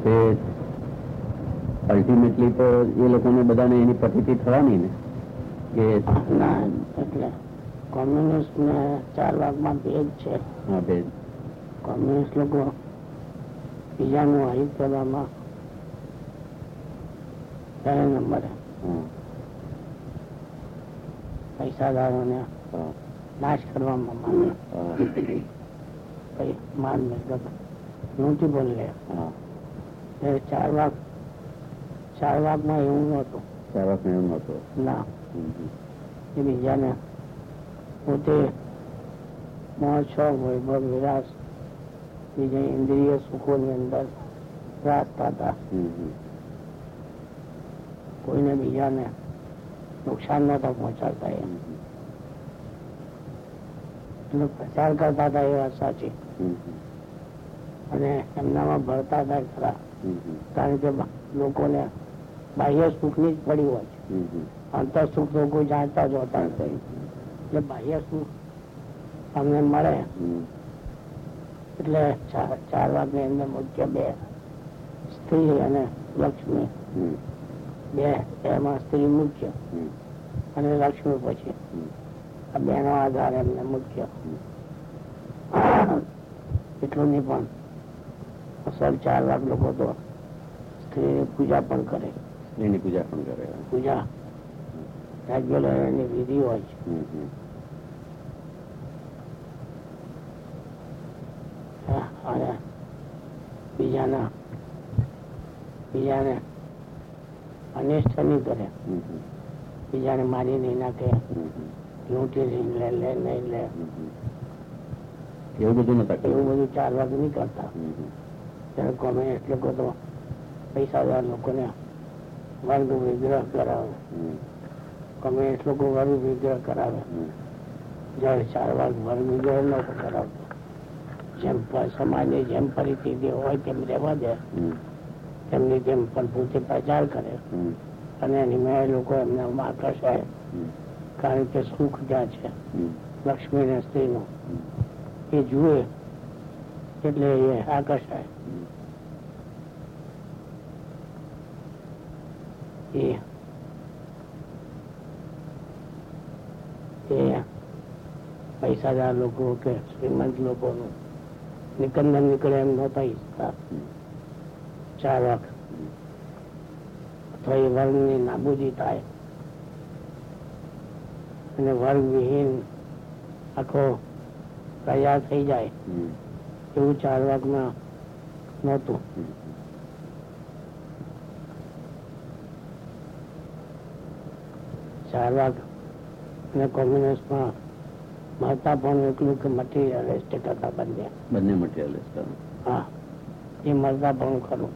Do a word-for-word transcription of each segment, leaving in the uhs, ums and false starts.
Ultimately તો એ લોકોને બધાને એની પ્રતિતિ થવાની ને કે ના, એટલે કોમ્યુનિસ્ટ ને ચાર ભાગમાં ભેદ છે. હા, ભેદ. કોમ્યુનિસ્ટ લોકો બીજાનું હિત કરવામાં પહેલા નંબરે, પૈસાદારોને નાશ કરવામાં માંગે, માન મિલકત નહોતી બોલે. ચાર વાગ ચાર વાગમાં એવું નહોતું. ચાર વાગ એવું નહોતું. ના, એ બીજાને પોતે મોહ શોખ વૈભવ વિલાસ બીજા ઇન્દ્રિય સુખોની અંદર રાખતા હતા. કોઈને બીજાને નુકસાન નહોતા પહોંચાડતા. એમ એનો પ્રચાર કરતા હતા, એ વાત સાચી. અને એમનામાં ભરતા હતા ખરા, કારણ કે લોકોને બાહ્ય સુખ ની જ પડી હોય છે. અંતર સુખ તો કોઈ જાણતા જ હોતા નથી. એટલે બાહ્ય સુખ અમને મળે એટલે ચાર વાગ ની અંદર મુખ્ય બે સ્ત્રી અને લક્ષ્મી, બે એમાં સ્ત્રી મુખ્ય અને લક્ષ્મી પછી આ બે નો આધાર એમને મુખ્ય. એટલું નહીં પણ અસલ ચાર વાગ લોકો તો સ્ત્રીની પૂજા પણ કરે. સ્ત્રીની પૂજા પણ કરે. પૂજા રેગ્યુલર એની વિધિ હોય છે. અને બીજાના બીજાને અનિષ્ટ નહીં કરે, બીજાને મારી નહીં નાખે, લૂંટી નહીં લે, લે નહીં લે, એવું બધું નતા. એવું બધું ચાર વાગ નહીં કરતા. ત્યારે કોમ્યુનિસ્ટ લોકો તો પૈસાદાર લોકોને વર્ગ વિગ્રહ કરાવે. કોમ્યુનિસ્ટ લોકો વર્ગ વિગ્રહ કરાવે, જયારે ચાર વાગ વર્ગ વિગ્રહ ન કરાવતો. જેમ સમાજની જેમ પરિસ્થિતિ હોય તેમ રહેવા દે, તેમની જેમ પણ પોતે પ્રચાર કરે અને એની લોકો એમને આકર્ષાય. કારણ કે સુખ જ્યાં છે લક્ષ્મી ને સ્ત્રી નું એ જુએ એટલે એ આકર્ષાય. એ પૈસાદાર લોકો કે શ્રીમંત લોકોનું નિકંદન નીકળે એમ નહોતા ઈચ્છતા. ચાર વાગ અથવા એ વર્ગની નાબૂદી થાય અને વર્ગ વિહીન આખો તૈયાર થઈ જાય એવું ચાર વાગમાં નહોતું. ચાર વાગ અને કોમ્યુનિસ્ટમાં મળતા પણ એટલું કે મટીરિયલિસ્ટિક હતા બંને. બંને મટીરિયલિસ્ટ. હા, એ મળતા પણ ખરું.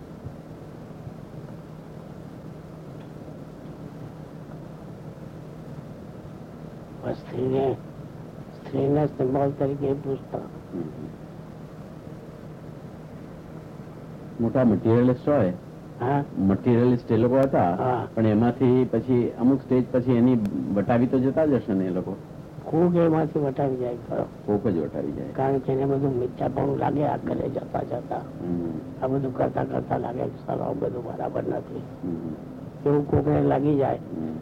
સ્ત્રીને સ્ત્રીને સિમ્બોલ તરીકે પૂછતા. મોટા મટીરિયલિસ્ટ હોય, મટીરિયલિસ્ટ એ લોકો હતા, પણ એમાંથી પછી અમુક સ્ટેજ પછી એની વટાવી તો જતા જ હશે ને એ લોકો. ખૂબ એમાંથી વટાવી જાય ખરો. ખૂબ જ વટાવી જાય. કારણ કે એને બધું મિથ્યાપણું લાગે આગળ જતા જતા. આ બધું કરતા કરતા લાગે કે સારું બધું બરાબર નથી. એવું કોકને લાગી જાય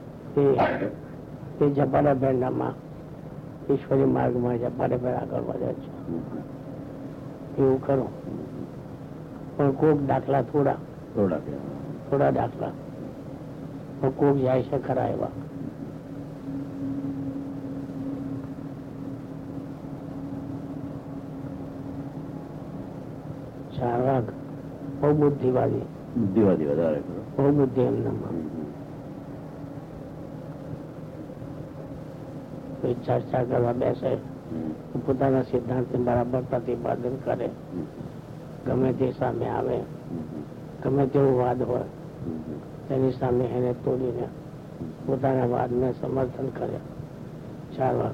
તે જપાડા ભેંડામાં ઈશ્વરી માર્ગમાં જપાડે ભેર આગળ વધે છે. એવું ખરું. પણ કોક દાખલા થોડા થોડા થોડા દાખલા કોક જાય છે ખરા એવા. ચાર વાગ બહુ બુદ્ધિવાદી બુદ્ધિવાદી વધારે બહુ બુદ્ધિ એમનામાં. કોઈ ચર્ચા કરવા બેસે પોતાના સિદ્ધાંત બરાબર પ્રતિપાદન કરે, ગમે તે સામે આવે, ગમે તેવો વાદ હોય તેની સામે એને તોડીને પોતાના વાદને સમર્થન કરે. ચાર વાગ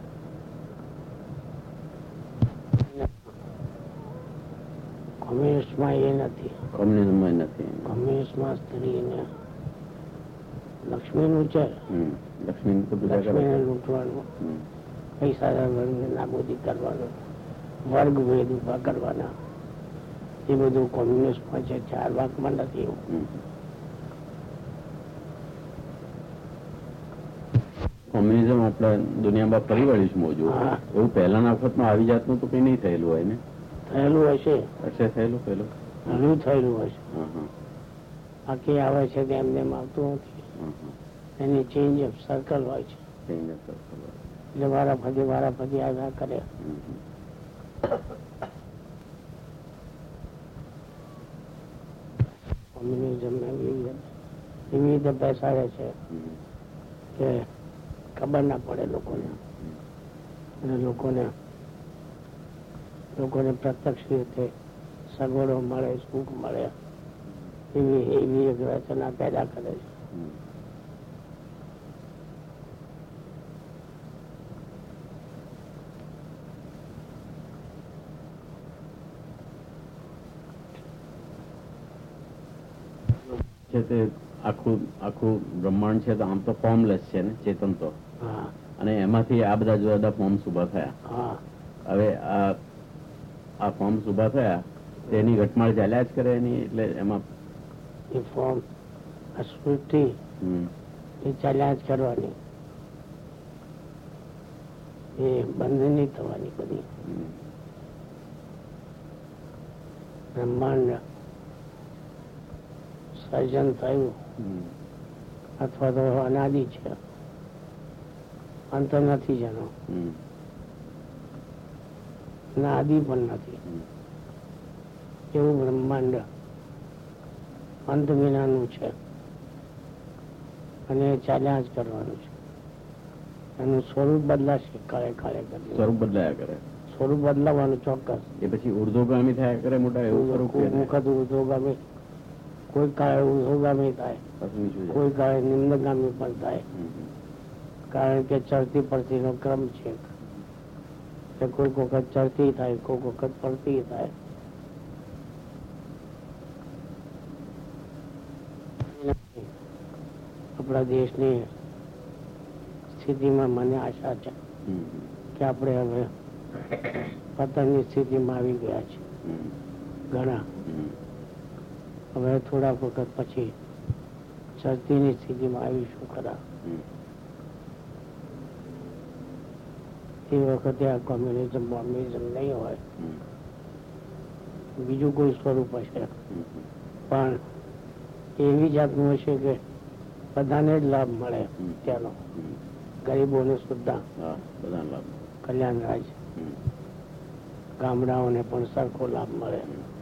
કોમ્યુનિસ્ટ કોમ્યુનિસ્ટમાં એ નથી. કોમ્યુનિઝમમાં નથી. કોમ્યુનિસ્ટમાં સ્ત્રીને લક્ષ્મીનું છે. લક્ષ્મી લક્ષ્મીને લૂંટવાનું, પૈસા નાબૂદી કરવાનું, વર્ગ ભેદ ઉભા કરવાના, એ બધું કોમ્યુનિસ્ટમાં છે. ચાર વાકમાં નથી એવું. કોમ્યુનિઝમ આપણે દુનિયામાં ફરી વળ્યું છે મોજું. એવું પહેલાના વખતમાં આવી જાતનું તો કઈ નહીં થયેલું હોય ને? થયેલું હશે. હશે થયેલું પેલું ઘણું થયેલું હશે. બાકી આવે છે તેમ તેમ આવતું નથી. એની ચેન્જ ઓફ સર્કલ હોય છે. ચેન્જ ઓફ સર્કલ હોય એટલે વારા ફરી વારા ફરી આવ્યા કરે. કોમ્યુનિઝમ એવી એવી રીતે બેસાડે છે કે ખબર ના પડે લોકોને. અને લોકોને લોકોને પ્રત્યક્ષ રીતે સગવડો મળે, સુખ મળે, એવી એવી એક રચના પેદા કરે છે. છે તે આખું આખું બ્રહ્માંડ છે તો આમ તો ફોર્મલેસ છે ને, ચેતન તો. અને એમાંથી આ બધા જુદા જુદા ફોર્મ્સ ઉભા થયા. હવે આ આ ફોર્મ્સ ઉભા થયા તેની ઘટમાળ ચાલ્યા જ કરે એની. એટલે એમાં એ ફોર્મ આ સૃષ્ટિ એ ચાલ્યા જ કરવાની, એ બંધ નહીં થવાની. બધી બ્રહ્માંડ સર્જન થયું અથવા તો અનાદિ છે, અંત નથી જેનો, ના આદિ પણ નથી. એવું બ્રહ્માંડ અંત વિનાનું છે અને ચાલ્યા જ કરવાનું છે. એનું સ્વરૂપ બદલાશે કાળે કાળે કરી. સ્વરૂપ બદલાયા કરે. સ્વરૂપ બદલાવાનું ચોક્કસ. એ પછી ઉર્ધ્વગામી થયા કરે મોટા. એવું કોઈ વખત ઉર્ધ્વગામી, કોઈ કાળે ઉર્ધ્વગામી થાય, કોઈ કાળે નિમ્નગામી પણ થાય. કારણ કે ચડતી પડતી નો ક્રમ છે. કોઈક વખત ચડતી થાય, કોઈક વખત પડતી થાય. આપણા દેશની સ્થિતિમાં મને આશા છે કે આપણે હવે પતનની સ્થિતિમાં આવી ગયા છે ઘણા. હવે થોડા વખત પછી ચડતીની સ્થિતિમાં આવીશું ખરા. એ વખતે આ કોમ્યુનિઝમ કોમ્યુનિઝમ નહીં હોય, બીજું કોઈ સ્વરૂપ હશે, પણ એવી જાતનું હશે કે બધાને જ લાભ મળે. ત્યાંનો ગરીબોને સુદ્ધા કલ્યાણ રાજ, ગામડાઓને પણ સરખો લાભ મળે.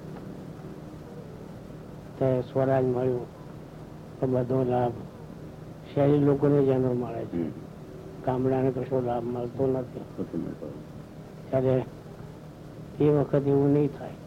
તે સ્વરાજ મળ્યું તો બધો લાભ શહેરી લોકોને જ એનો મળે છે. ગામડાને કશો લાભ મળતો નથી. ત્યારે એ વખત એવું નહીં થાય.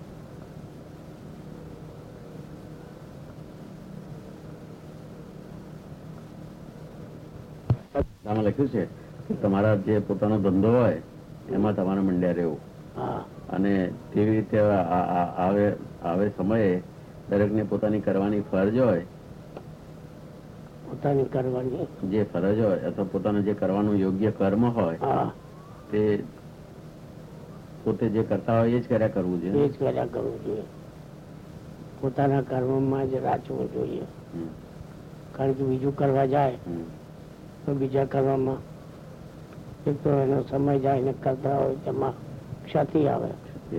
આમાં લખ્યું છે કે તમારા જે પોતાનો ધંધો હોય એમાં તમારે મંડ્યા રહેવું. અને તેવી રીતે આવે આવે સમયે દરેકને પોતાની કરવાની ફરજ હોય, પોતાની કરવાની જે ફરજ હોય અથવા પોતાનું જે કરવાનું યોગ્ય કર્મ હોય તે પોતે જે કરતા હોય એ જ કર્યા કરવું જોઈએ. એ જ કર્યા કરવું જોઈએ. પોતાના કર્મમાં જ રાચવું જોઈએ. કારણ કે બીજું કરવા જાય તો બીજા કરવામાં એક તો એનો સમય જાય ને કરતા હોય તેમાં ક્ષતિ આવે.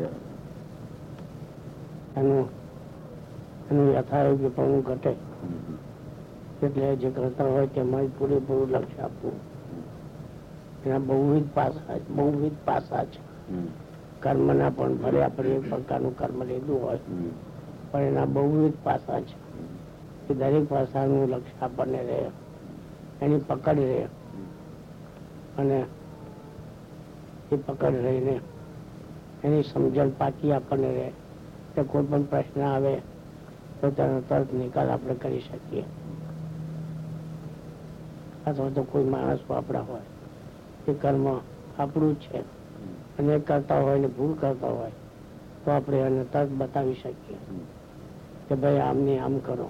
એનું એનું યથાયોગ્ય પણ ઘટે. એટલે જે કરતા હોય તેમાં પૂરેપૂરું લક્ષ્ય આપવું. એના બહુવિધ પાસા બહુવિધ પાસા છે કર્મના. પણ ભલે આપણે એક પ્રકારનું કર્મ લીધું હોય પણ એના બહુવિધ પાસા છે. કે દરેક પાસાનું લક્ષ્ય આપણને રહે, એની પકડ રહે. અને એ પકડ રહીને એની સમજણ પાકી આપણને રહે કે કોઈ પણ પ્રશ્ન આવે તો તેનો તરત નિકાલ આપણે કરી શકીએ. અથવા તો કોઈ માણસ આપણા હોય, એ કર્મ આપણું જ છે અને કરતા હોય ને ભૂલ કરતા હોય તો આપણે એને તરત બતાવી શકીએ કે ભાઈ આમને આમ કરો.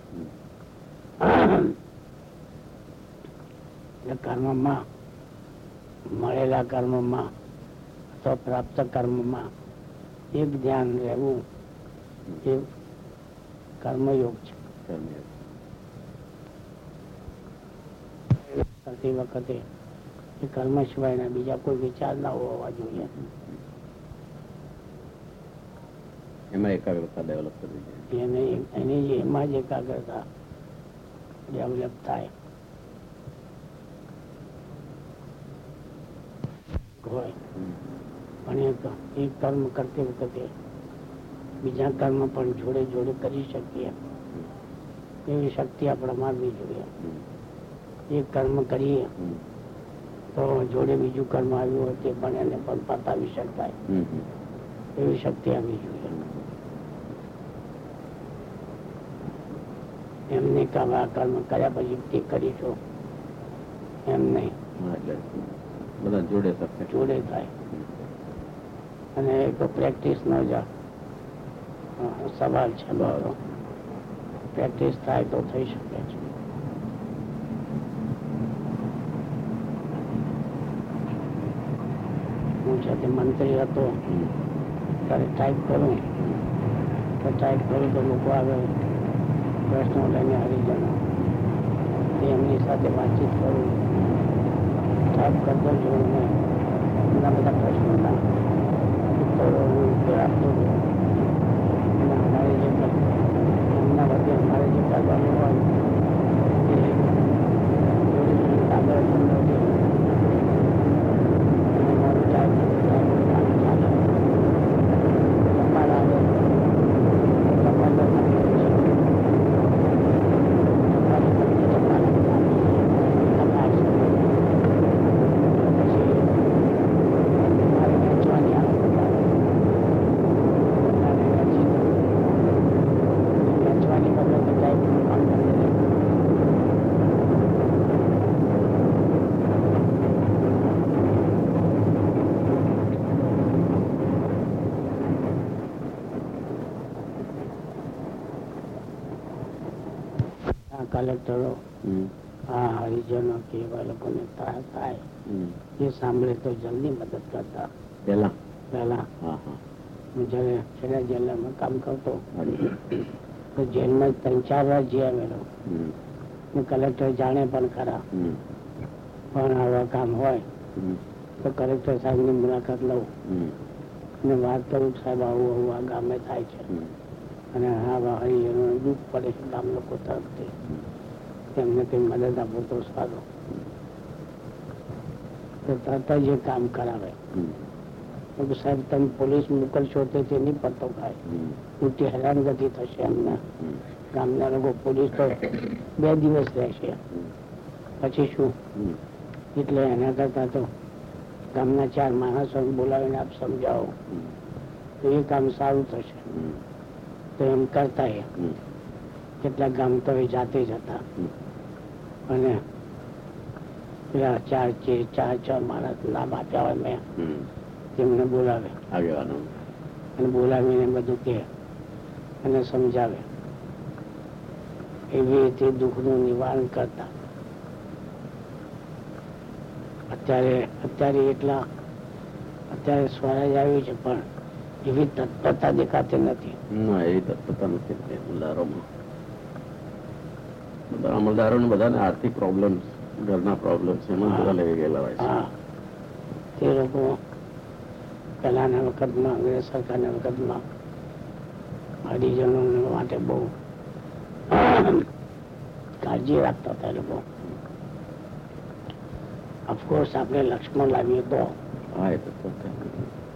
કર્મમાં મળેલા કર્મમાં અથવા પ્રાપ્ત કર્મમાં એક ધ્યાન રહેવું એ કર્મયોગ છે. કરતી વખતે એ કર્મ સિવાયના બીજા કોઈ વિચાર ના હોવા જોઈએ. એમાં એકાગ્રતા ડેવલપ કરવી જોઈએ. એની એમાં જ એકાગ્રતા ડેવલપ થાય હોય. પણ એક કર્મ કરતી વખતે બીજા કર્મ પણ જોડે જોડે કરી શકીએ એવી શક્તિ આપણામાં આવવી જોઈએ. એક કર્મ કરીએ તો જોડે બીજું કર્મ આવ્યું હોય તે પણ એને પણ પતાવી શકાય એવી શક્તિ આવવી જોઈએ. એમને આ કર્મ કર્યા પછી તે કરીશું એમ નહીં, બધા જોડે જોડે થાય. અને એક પ્રેક્ટિસ નો જ સવાલ છે. પ્રેક્ટિસ થાય તો થઈ શકે છે. હું છે તે મંત્રી હતો ત્યારે ટાઈપ કરું તો ટાઈપ કરું તો લોકો આવે પ્રશ્નો લઈને હરિજનો એમની સાથે વાતચીત કરું. ટાઈપ કરતો જોઉં મેં એના બધા પ્રશ્નોના ઉત્તરો હું ઉત્તર આપતો હતો. અને અમારે જે એમના વચ્ચે અમારે જે કરવાનું હોય એ આગળ સમજાવજો. અને મારું ટાઈપ ચાલે ટપાલ આવે ટપાલ કલેક્ટરો આ હરિજનો કે એવા લોકોને ત્રાસ થાય એ સાંભળે તો જલ્દી મદદ કરતા. પેલા પહેલા હું જયારે છેલ્લા જેલમાં કામ કરતો તો જેલમાં ત્રણ ચાર વાર જઈ આવેલો. કલેક્ટર જાણે પણ ખરા, પણ આવા કામ હોય તો કલેક્ટર સાહેબની મુલાકાત લઉં અને વાત કરું સાહેબ આવું આવું આ ગામે થાય છે અને આવા હરિજનો દુઃખ પડે છે ગામ લોકો તરફથી, તેમને કઈ મદદ આપો તો સારું. તો તરત જ એ કામ કરાવે. સાહેબ તમે પોલીસ મોકલશો તો તેની પતો ખાય, મોટી હેરાનગતિ થશે એમને. ગામના લોકો પોલીસ તો બે દિવસ રહેશે પછી શું, એટલે એના કરતા તો ગામના ચાર માણસો બોલાવીને આપ સમજાવો તો એ કામ સારું થશે. તો એમ કરતા એ કેટલાક ગામ તો એ જાતે જ હતા અને પેલા ચાર ચાર છ માણસ નામ આપ્યા હોય મેં તેમને બોલાવે આગેવાનો અને બોલાવીને બધું કે અને સમજાવે. એવી રીતે દુઃખનું નિવારણ કરતા. અત્યારે અત્યારે એટલા અત્યારે સ્વરાજ આવ્યું છે પણ એવી તત્પરતા દેખાતી નથી. ના એવી તત્પરતા નથી અમલદારોમાં. બધા અમલદારો ને બધાને આર્થિક પ્રોબ્લેમ, ઘરના પ્રોબ્લેમ છે એમાં બધા લઈ ગયેલા હોય છે. તે લોકો પહેલાના વખતમાં અંગ્રેજ સરકારના વખતમાં હરિજનો માટે બહુ કાળજી રાખતા હતા. લોકો ઓફકોર્સ આપણે લક્ષ્મણ લાવીએ તો હા એ તો